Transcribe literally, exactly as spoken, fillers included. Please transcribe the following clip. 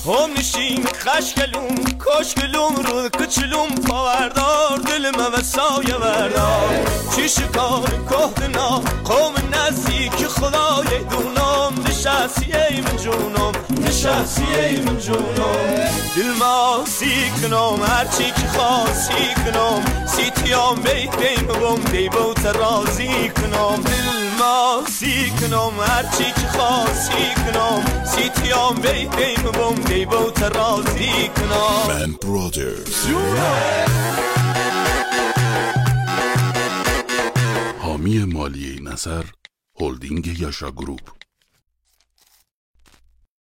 هم نشین خشکلوم کشکلوم رو کچلوم پاوردار دلم و سایه وردار چی شکار کهدنا قوم نزدیک خدای دونم نشستی ای من جونم نشستی ای من جونم دل ما سیکنم هرچی که خواستی کنم سیتیام بیت بیم بوم دی بوت رازی کنم دل ما سیکنم هرچی که خواستی کنم سیتیام بیت بیم بوم دی بوت رازی کنم من برادرز حامی مالی نصر هلدینگ یاشا گروپ